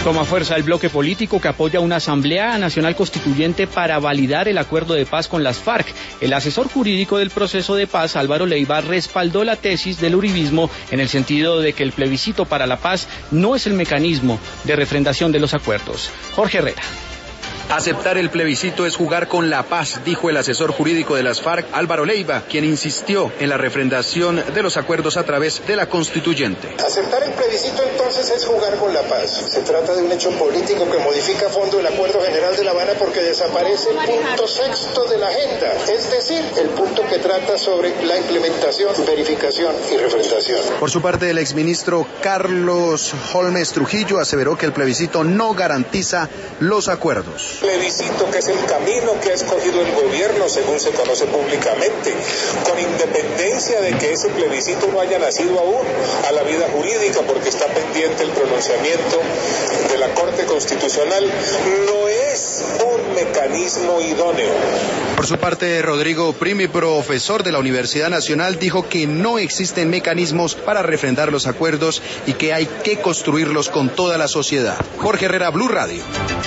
Toma fuerza el bloque político que apoya una asamblea nacional constituyente para validar el acuerdo de paz con las FARC. El asesor jurídico del proceso de paz, Álvaro Leiva, respaldó la tesis del uribismo en el sentido de que el plebiscito para la paz no es el mecanismo de refrendación de los acuerdos. Jorge Herrera. Aceptar el plebiscito es jugar con la paz, dijo el asesor jurídico de las FARC, Álvaro Leiva, quien insistió en la refrendación de los acuerdos a través de la constituyente. Aceptar el plebiscito entonces es jugar con la paz. Se trata de un hecho político que modifica a fondo el Acuerdo General de La Habana porque desaparece el punto sexto de la agenda, es decir, el punto que trata sobre la implementación, verificación y refrendación. Por su parte, el exministro Carlos Holmes Trujillo aseveró que el plebiscito no garantiza los acuerdos. Plebiscito que es el camino que ha escogido el gobierno según se conoce públicamente, con independencia de que ese plebiscito no haya nacido aún a la vida jurídica porque está pendiente el pronunciamiento de la Corte Constitucional, no es un mecanismo idóneo. Por su parte, Rodrigo Primi, profesor de la Universidad Nacional, dijo que no existen mecanismos para refrendar los acuerdos y que hay que construirlos con toda la sociedad. Jorge Herrera, Blue Radio.